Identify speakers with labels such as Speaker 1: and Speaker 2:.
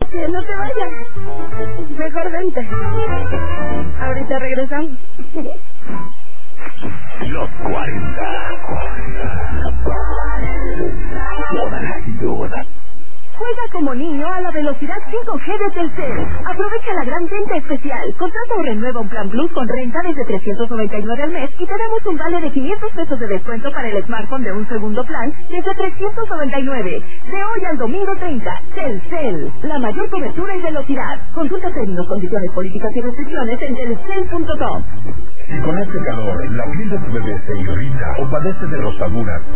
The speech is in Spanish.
Speaker 1: Que no te vayas. Mejor vente. Ahorita regresamos.
Speaker 2: Los 40.
Speaker 1: Juega como niño a la velocidad 5G de Telcel. Aprovecha la gran venta especial. Contrata o renueva un plan Plus con renta desde 399 al mes y te damos un vale de 500 pesos de descuento para el smartphone de un segundo plan desde 399. De hoy al domingo 30. Telcel. La mayor cobertura y velocidad. Consulta términos, condiciones, políticas y restricciones en telcel.com.
Speaker 2: Si con este calor la piel de tu bebé se irrita o padece de rosaduras,